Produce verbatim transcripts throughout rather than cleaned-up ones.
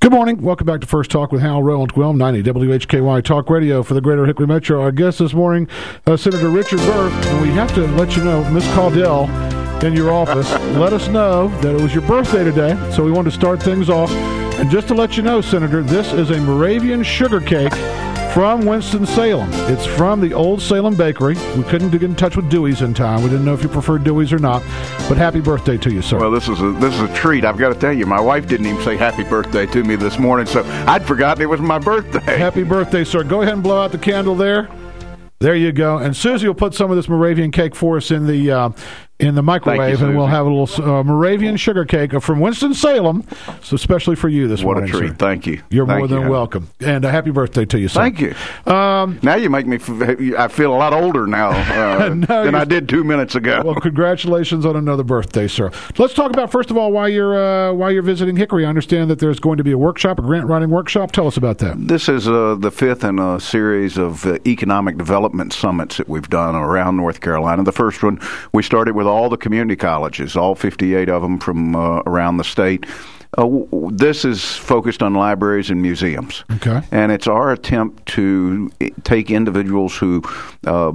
Good morning. Welcome back to First Talk with Hal Rowe and Gwilm, ninety W H K Y Talk Radio for the Greater Hickory Metro. Our guest this morning, uh, Senator Richard Burr, and we have to let you know, Miss Caudill in your office let us know that it was your birthday today, so we wanted to start things off. And just to let you know, Senator, this is a Moravian sugar cake from Winston-Salem. It's from the Old Salem Bakery. We couldn't get in touch with Dewey's in time. We didn't know if you preferred Dewey's or not. But happy birthday to you, sir. Well, this is a this is a treat. I've got to tell you, my wife didn't even say happy birthday to me this morning, so I'd forgotten it was my birthday. Happy birthday, sir. Go ahead and blow out the candle there. There you go. And Susie will put some of this Moravian cake for us in the uh, in the microwave, you, and we'll have a little uh, Moravian sugar cake from Winston-Salem, so especially for you this what morning, What a treat. Sir. Thank you. You're Thank more than you. welcome. And a happy birthday to you, sir. Thank you. Um, now you make me, f- I feel a lot older now uh, no, than I did two minutes ago. Well, congratulations on another birthday, sir. Let's talk about, first of all, why you're, uh, why you're visiting Hickory. I understand that there's going to be a workshop, a grant writing workshop. Tell us about that. This is uh, the fifth in a series of uh, economic development summits that we've done around North Carolina. The first one, we started with all the community colleges, all fifty-eight of them from uh, around the state. Uh, w- this is focused on libraries and museums. Okay. And it's our attempt to take individuals who uh,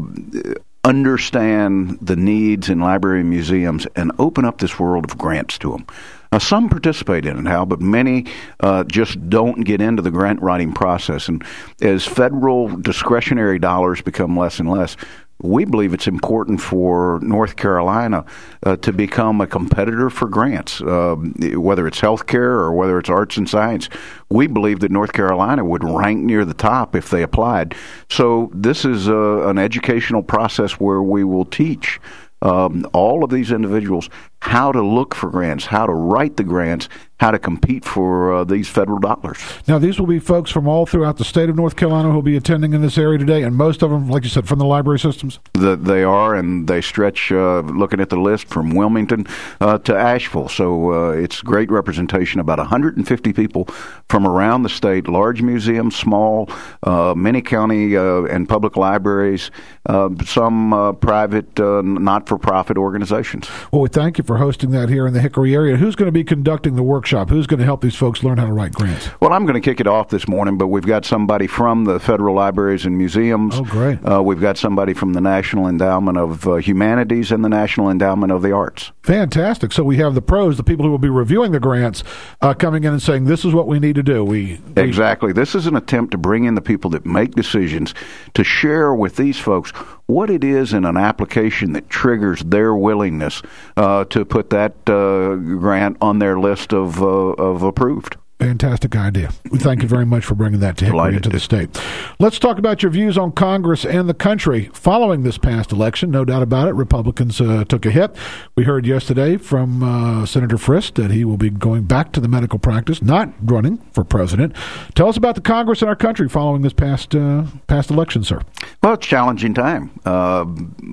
understand the needs in library and museums and open up this world of grants to them. Now, some participate in it, Hal, but many uh, just don't get into the grant writing process. And as federal discretionary dollars become less and less, we believe it's important for North Carolina uh, to become a competitor for grants, uh, whether it's healthcare or whether it's arts and science. We believe that North Carolina would rank near the top if they applied. So this is uh, an educational process where we will teach um, all of these individuals how to look for grants, how to write the grants, how to compete for uh, these federal dollars. Now, these will be folks from all throughout the state of North Carolina who will be attending in this area today, and most of them, like you said, from the library systems? The, they are, and they stretch, uh, looking at the list, from Wilmington uh, to Asheville. So uh, it's great representation, about one hundred fifty people from around the state, large museums, small, uh, many county uh, and public libraries, uh, some uh, private, uh, not-for-profit organizations. Well, we thank you for hosting that here in the Hickory area. Who's going to be conducting the workshop? Who's going to help these folks learn how to write grants? Well, I'm going to kick it off this morning, but we've got somebody from the Federal Libraries and Museums. Oh, great. Uh, we've got somebody from the National Endowment of uh, Humanities and the National Endowment of the Arts. Fantastic. So we have the pros, the people who will be reviewing the grants, uh, coming in and saying, this is what we need to do. We, we Exactly. This is an attempt to bring in the people that make decisions to share with these folks what it is in an application that triggers their willingness uh, to put that uh, grant on their list of, uh, of approved. Fantastic idea. We thank you very much for bringing that to Hickory into the state. Let's talk about your views on Congress and the country following this past election. No doubt about it, Republicans uh, took a hit. We heard yesterday from uh, Senator Frist that he will be going back to the medical practice, not running for president. Tell us about the Congress and our country following this past uh, past election, sir. Well, it's a challenging time. Uh,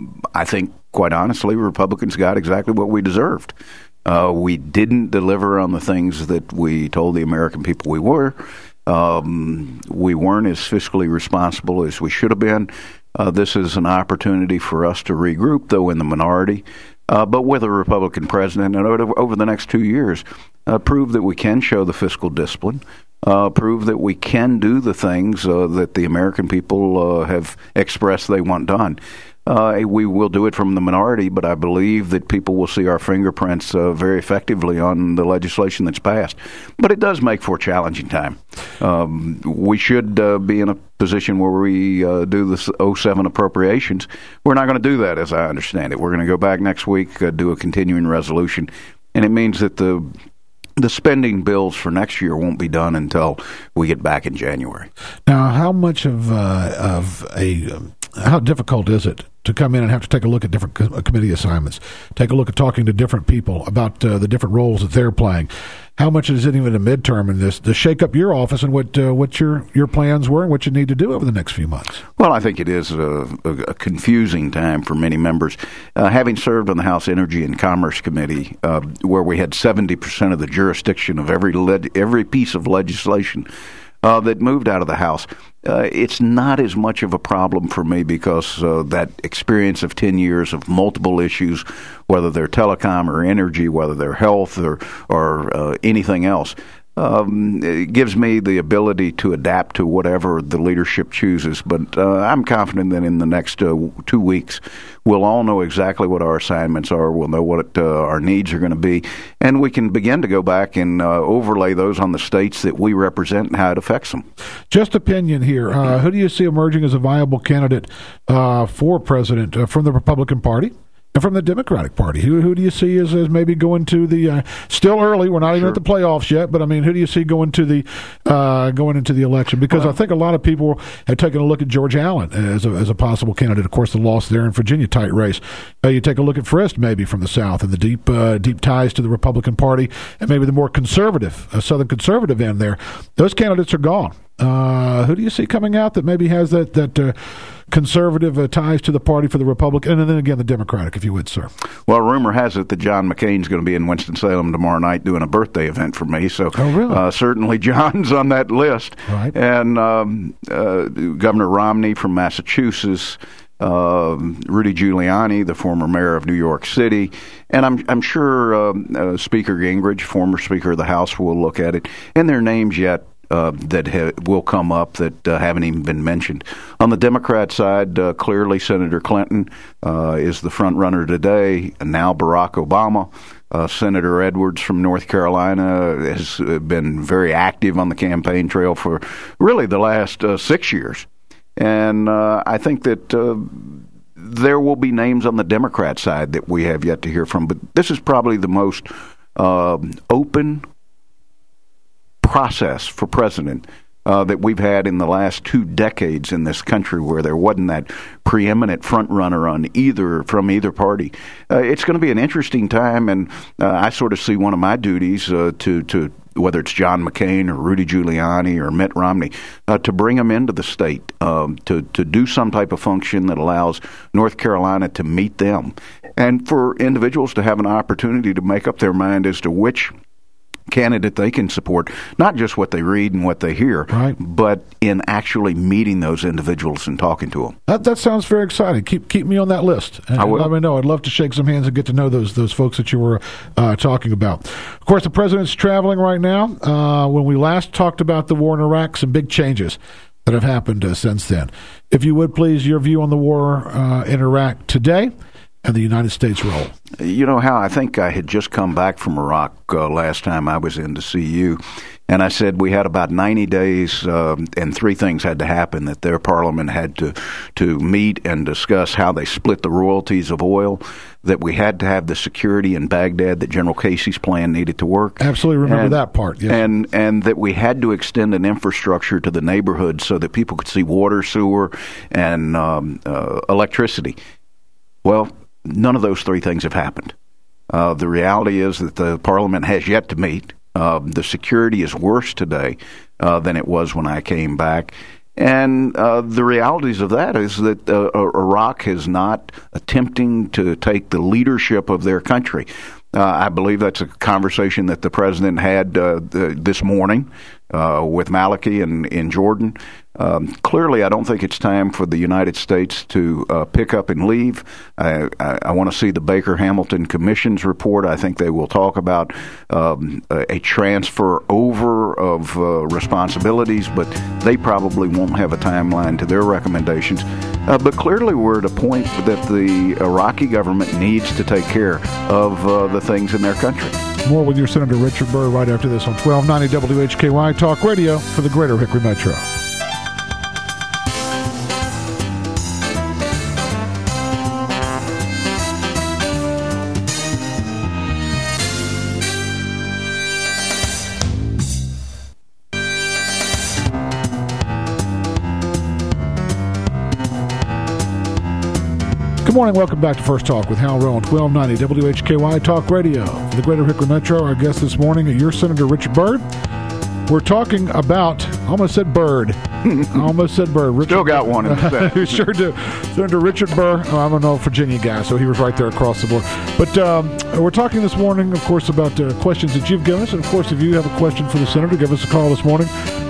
I think, quite honestly, Republicans got exactly what we deserved. Uh, we didn't deliver on the things that we told the American people we were. Um, we weren't as fiscally responsible as we should have been. Uh, this is an opportunity for us to regroup, though in the minority, uh, but with a Republican president, and over, over the next two years, uh, prove that we can show the fiscal discipline, uh, prove that we can do the things uh, that the American people uh, have expressed they want done. Uh, we will do it from the minority, but I believe that people will see our fingerprints uh, very effectively on the legislation that's passed. But it does make for a challenging time. Um, we should uh, be in a position where we uh, do the oh seven appropriations. We're not going to do that, as I understand it. We're going to go back next week, uh, do a continuing resolution, and it means that the the spending bills for next year won't be done until we get back in January. Now, how much of uh, of a um, how difficult is it to come in and have to take a look at different co- committee assignments, take a look at talking to different people about uh, the different roles that they're playing? How much is it even a midterm in this to shake up your office and what uh, what your your plans were and what you need to do over the next few months? Well, I think it is a, a, a confusing time for many members. Uh, having served on the House Energy and Commerce Committee, uh, where we had seventy percent of the jurisdiction of every le- every piece of legislation uh, that moved out of the House, uh, it's not as much of a problem for me because uh, that experience of ten years of multiple issues, whether they're telecom or energy, whether they're health or, or uh, anything else, um, it gives me the ability to adapt to whatever the leadership chooses. But uh, I'm confident that in the next uh, two weeks, we'll all know exactly what our assignments are. We'll know what uh, our needs are going to be, and we can begin to go back and uh, overlay those on the states that we represent and how it affects them. Just opinion here. Uh, who do you see emerging as a viable candidate uh, for president uh, from the Republican Party? And from the Democratic Party, who who do you see as, as maybe going to the uh, still early? We're not even sure. at the playoffs yet, but I mean, who do you see going to the uh, going into the election? Because well, I think a lot of people have taken a look at George Allen as a, as a possible candidate. Of course, the loss there in Virginia, tight race. Uh, you take a look at Frist, maybe from the South, and the deep uh, deep ties to the Republican Party, and maybe the more conservative, uh, Southern conservative end there. Those candidates are gone. Uh, who do you see coming out that maybe has that that uh, conservative uh, ties to the party for the Republican, and then again the Democratic, if you would, sir? Well, rumor has it that John McCain's going to be in Winston-Salem tomorrow night doing a birthday event for me. So oh, really? uh, certainly John's on that list. Right. And um, uh, Governor Romney from Massachusetts, uh, Rudy Giuliani, the former mayor of New York City, and I'm I'm sure um, uh, Speaker Gingrich, former Speaker of the House, will look at it. And their names yet Uh, that ha- will come up that uh, haven't even been mentioned. On the Democrat side, uh, clearly Senator Clinton uh, is the front runner today. And now Barack Obama. Uh, Senator Edwards from North Carolina has been very active on the campaign trail for really the last uh, six years. And uh, I think that uh, there will be names on the Democrat side that we have yet to hear from. But this is probably the most uh, open process for president uh, that we've had in the last two decades in this country, where there wasn't that preeminent front runner on either from either party. Uh, it's going to be an interesting time, and uh, I sort of see one of my duties uh, to to whether it's John McCain or Rudy Giuliani or Mitt Romney, uh, to bring them into the state, um, to to do some type of function that allows North Carolina to meet them, and for individuals to have an opportunity to make up their mind as to which candidate they can support, not just what they read and what they hear, right, but in actually meeting those individuals and talking to them. That that sounds very exciting. Keep keep me on that list. And I will. Let me know. I'd love to shake some hands and get to know those those folks that you were uh, talking about. Of course, the president's traveling right now. Uh, when we last talked about the war in Iraq, some big changes that have happened uh, since then. If you would, please, your view on the war uh, in Iraq today and the United States role. You know, Hal, I think I had just come back from Iraq uh, last time I was in to see you, and I said we had about ninety days, uh, and three things had to happen: that their parliament had to to meet and discuss how they split the royalties of oil, that we had to have the security in Baghdad, that General Casey's plan needed to work. Absolutely remember and, that part. Yes. And and that we had to extend an infrastructure to the neighborhood so that people could see water, sewer, and um, uh, electricity. Well, none of those three things have happened. Uh, the reality is that the parliament has yet to meet. Uh, the security is worse today uh, than it was when I came back. And uh, the realities of that is that uh, Iraq is not attempting to take the leadership of their country. Uh, I believe that's a conversation that the president had uh, the, this morning uh, with Maliki in, in Jordan. Um, clearly, I don't think it's time for the United States to uh, pick up and leave. I, I, I want to see the Baker-Hamilton Commission's report. I think they will talk about um, a, a transfer over of uh, responsibilities, but they probably won't have a timeline to their recommendations. Uh, but clearly, we're at a point that the Iraqi government needs to take care of uh, the things in their country. More with your Senator Richard Burr right after this on twelve ninety W H K Y Talk Radio for the Greater Hickory Metro. Good morning. Welcome back to First Talk with Hal Rowe on twelve ninety W H K Y Talk Radio for the Greater Hickory Metro. Our guest this morning, your Senator Richard Burr. We're talking about, I almost said bird. I almost said bird. Richard, Still got one in the set. Sure do. Senator Richard Burr. Oh, I'm an old Virginia guy, so he was right there across the board. But um, we're talking this morning, of course, about uh, questions that you've given us. And, of course, if you have a question for the Senator, give us a call this morning.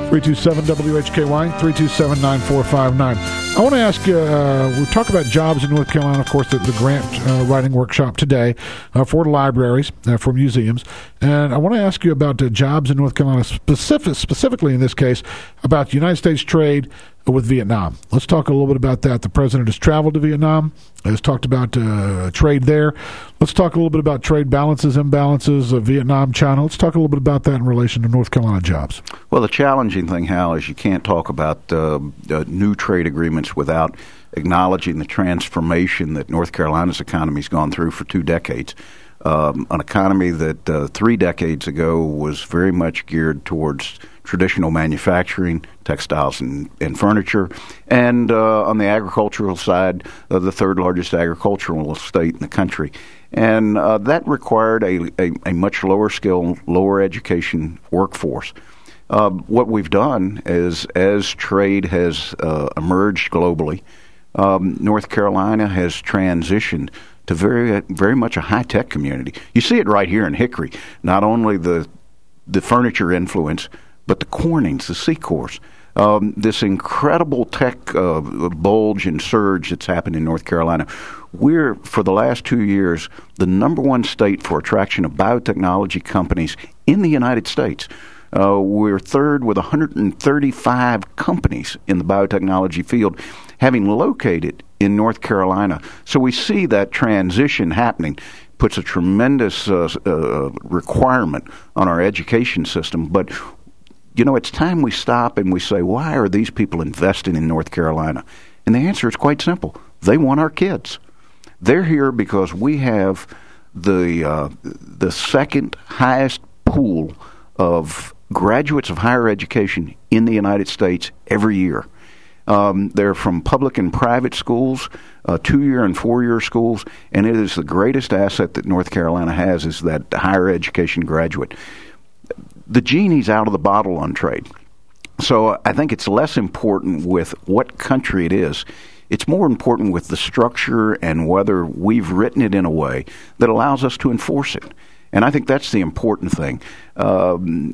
three two seven W H K Y, three two seven, nine four five nine. I want to ask you, uh, we talk about jobs in North Carolina, of course, the, the grant uh, writing workshop today uh, for libraries, uh, for museums. And I want to ask you about uh, jobs in North Carolina, specific, specifically in this case, about United States trade with Vietnam. Let's talk a little bit about that. The president has traveled to Vietnam, has talked about uh, trade there. Let's talk a little bit about trade balances, imbalances of Vietnam, China. Let's talk a little bit about that in relation to North Carolina jobs. Well, the challenging thing, Hal, is you can't talk about uh, uh, new trade agreements without acknowledging the transformation that North Carolina's economy has gone through for two decades. Um, an economy that uh, three decades ago was very much geared towards traditional manufacturing, textiles and, and furniture, and uh, on the agricultural side, uh, the third largest agricultural state in the country. And uh, that required a, a, a much lower skill, lower education workforce. Uh, what we've done is, as trade has uh, emerged globally, um, North Carolina has transitioned to very, very much a high-tech community. You see it right here in Hickory. Not only the the furniture influence, but the Cornings, the Secors, um, this incredible tech uh, bulge and surge that's happened in North Carolina. We're, for the last two years, the number one state for attraction of biotechnology companies in the United States. Uh, we're third with one hundred thirty-five companies in the biotechnology field having located in North Carolina. So we see that transition happening. Puts a tremendous uh, uh, requirement on our education system. But, you know, it's time we stop and we say, why are these people investing in North Carolina? And the answer is quite simple. They want our kids. They're here because we have the uh, the second highest pool of graduates of higher education in the United States every year. Um, they're from public and private schools, uh, two-year and four-year schools, and it is the greatest asset that North Carolina has is that higher education graduate. The genie's out of the bottle on trade. So I think it's less important with what country it is. It's more important with the structure and whether we've written it in a way that allows us to enforce it. And I think that's the important thing. Um,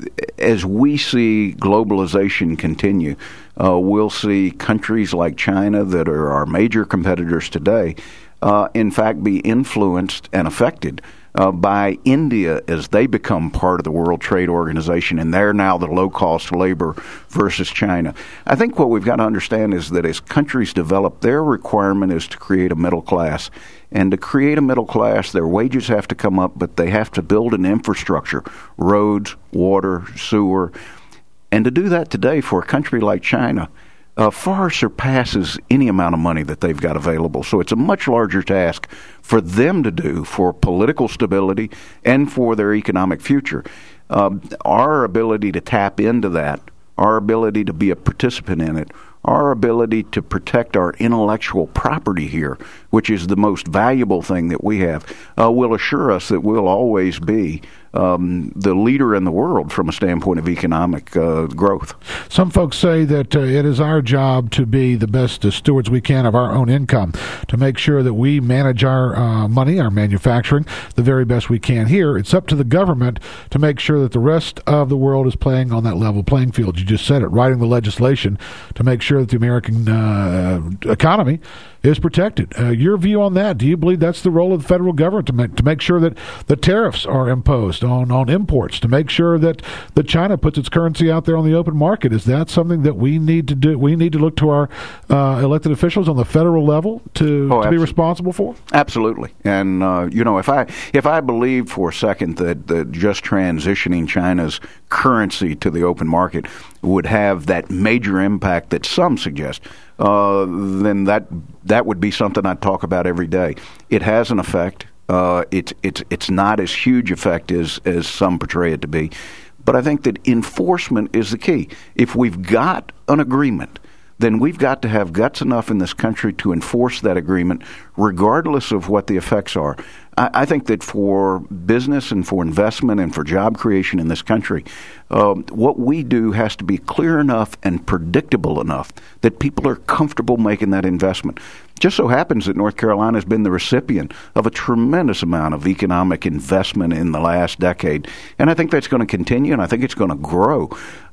as we see globalization continue, uh, we'll see countries like China that are our major competitors today, uh, in fact, be influenced and affected uh, by India as they become part of the World Trade Organization, and they're now the low-cost labor versus China. I think what we've got to understand is that as countries develop, their requirement is to create a middle class. And to create a middle class, their wages have to come up, but they have to build an infrastructure, roads, water, sewer. And to do that today for a country like China uh, far surpasses any amount of money that they've got available. So it's a much larger task for them to do for political stability and for their economic future. Um, our ability to tap into that, our ability to be a participant in it, our ability to protect our intellectual property here, which is the most valuable thing that we have, uh, will assure us that we'll always be um, the leader in the world from a standpoint of economic uh, growth. Some folks say that uh, it is our job to be the best uh, stewards we can of our own income, to make sure that we manage our uh, money, our manufacturing, the very best we can here. It's up to the government to make sure that the rest of the world is playing on that level playing field. You just said it, writing the legislation to make sure that the American uh, economy is protected. Uh, your view on that? Do you believe that's the role of the federal government to make to make sure that the tariffs are imposed on, on imports, to make sure that, that China puts its currency out there on the open market? Is that something that we need to do? We need to look to our uh, elected officials on the federal level to, oh, to be responsible for? Absolutely. And uh, you know, if I if I believe for a second that, that just transitioning China's currency to the open market would have that major impact that some suggest, uh, then that that would be something I'd talk about every day. It has an effect. Uh, it's it's it's not as huge effect as as some portray it to be, but I think that enforcement is the key. If we've got an agreement, then we've got to have guts enough in this country to enforce that agreement, regardless of what the effects are. I, I think that for business and for investment and for job creation in this country, um, what we do has to be clear enough and predictable enough that people are comfortable making that investment. Just so happens that North Carolina has been the recipient of a tremendous amount of economic investment in the last decade, and I think that's going to continue, and I think it's going to grow.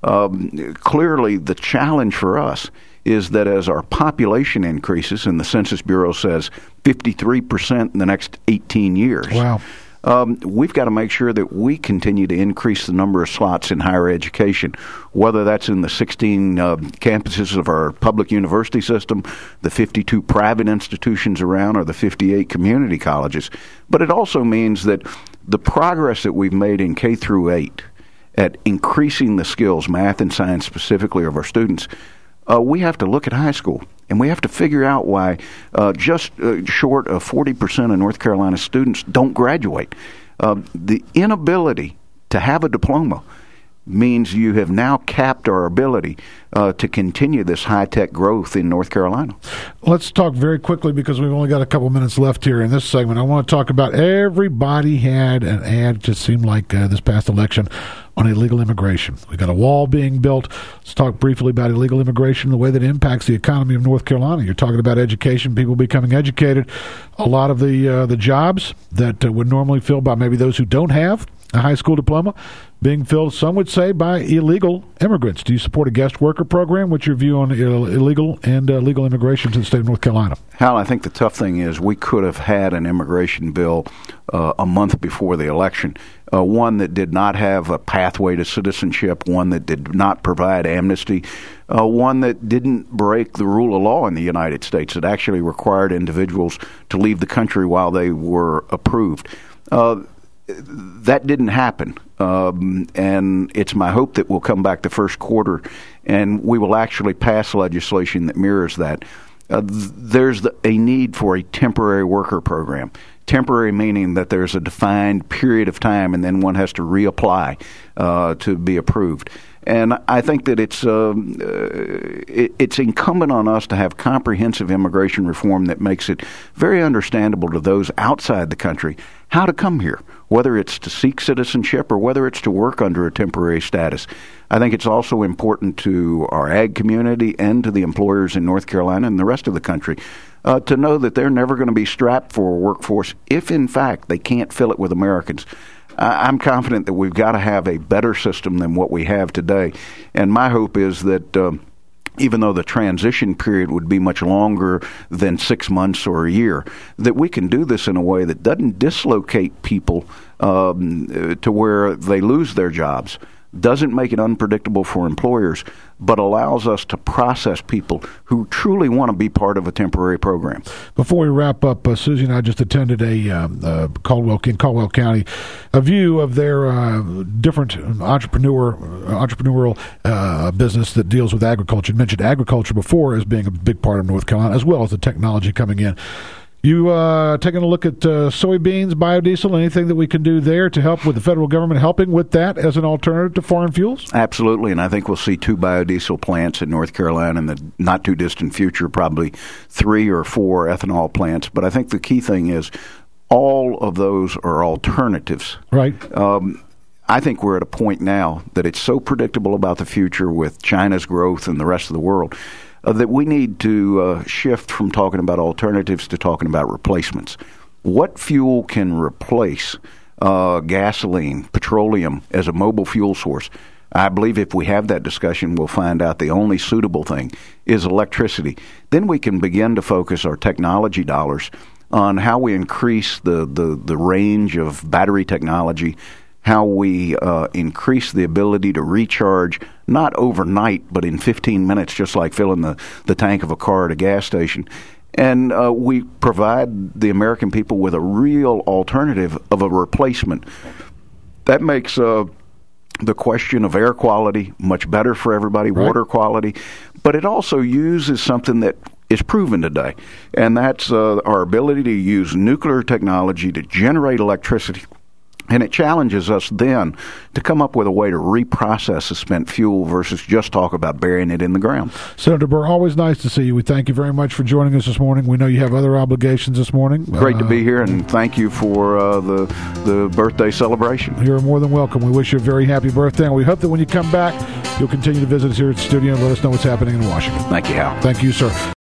Um, clearly, the challenge for us is that as our population increases, and the Census Bureau says fifty-three percent in the next eighteen years, wow. Um, we've got to make sure that we continue to increase the number of slots in higher education, whether that's in the sixteen uh, campuses of our public university system, the fifty-two private institutions around, or the fifty-eight community colleges. But it also means that the progress that we've made in K through eight at increasing the skills, math and science specifically, of our students, uh, we have to look at high school. And we have to figure out why uh, just uh, short of forty percent of North Carolina students don't graduate. Uh, the inability to have a diploma means you have now capped our ability uh, to continue this high-tech growth in North Carolina. Let's talk very quickly, because we've only got a couple minutes left here in this segment. I want to talk about everybody had an ad, just seemed like uh, this past election, on illegal immigration. We got a wall being built. Let's talk briefly about illegal immigration, the way that it impacts the economy of North Carolina. You're talking about education, people becoming educated. A lot of the uh, the jobs that uh, would normally filled by maybe those who don't have a high school diploma being filled, some would say, by illegal immigrants. Do you support a guest worker program? What's your view on Ill- illegal and uh, legal immigration to the state of North Carolina? Hal, I think the tough thing is we could have had an immigration bill uh, a month before the election, uh, one that did not have a pathway to citizenship, one that did not provide amnesty, uh, one that didn't break the rule of law in the United States. It actually required individuals to leave the country while they were approved. Uh, That didn't happen, um, and it's my hope that we'll come back the first quarter and we will actually pass legislation that mirrors that. Uh, th- there's the, a need for a temporary worker program. Temporary meaning that there's a defined period of time and then one has to reapply uh, to be approved. And I think that it's um, uh, it, it's incumbent on us to have comprehensive immigration reform that makes it very understandable to those outside the country how to come here, whether it's to seek citizenship or whether it's to work under a temporary status. I think it's also important to our ag community and to the employers in North Carolina and the rest of the country uh, to know that they're never going to be strapped for a workforce if, in fact, they can't fill it with Americans. I'm confident that we've got to have a better system than what we have today. And my hope is that um, even though the transition period would be much longer than six months or a year, that we can do this in a way that doesn't dislocate people um, to where they lose their jobs, doesn't make it unpredictable for employers, but allows us to process people who truly want to be part of a temporary program. Before we wrap up, uh, Susie and I just attended a um, uh, Caldwell in Caldwell County, a view of their uh, different entrepreneur entrepreneurial uh, business that deals with agriculture. You mentioned agriculture before as being a big part of North Carolina, as well as the technology coming in. You uh, taking a look at uh, soybeans, biodiesel, anything that we can do there to help with the federal government helping with that as an alternative to foreign fuels? Absolutely, and I think we'll see two biodiesel plants in North Carolina in the not-too-distant future, probably three or four ethanol plants. But I think the key thing is all of those are alternatives. Right. Um, I think we're at a point now that it's so predictable about the future with China's growth and the rest of the world Uh, that we need to uh, shift from talking about alternatives to talking about replacements. What fuel can replace uh, gasoline, petroleum as a mobile fuel source? I believe if we have that discussion, we'll find out the only suitable thing is electricity. Then we can begin to focus our technology dollars on how we increase the, the, the range of battery technology, how we uh, increase the ability to recharge, not overnight, but in fifteen minutes, just like filling the, the tank of a car at a gas station. And uh, we provide the American people with a real alternative of a replacement. That makes uh, the question of air quality much better for everybody, right. Water quality, but it also uses something that is proven today, and that's uh, our ability to use nuclear technology to generate electricity And it challenges us then to come up with a way to reprocess the spent fuel versus just talk about burying it in the ground. Senator Burr, always nice to see you. We thank you very much for joining us this morning. We know you have other obligations this morning. Great uh, to be here, and thank you for uh, the the birthday celebration. You're more than welcome. We wish you a very happy birthday, and we hope that when you come back, you'll continue to visit us here at the studio and let us know what's happening in Washington. Thank you, Hal. Thank you, sir.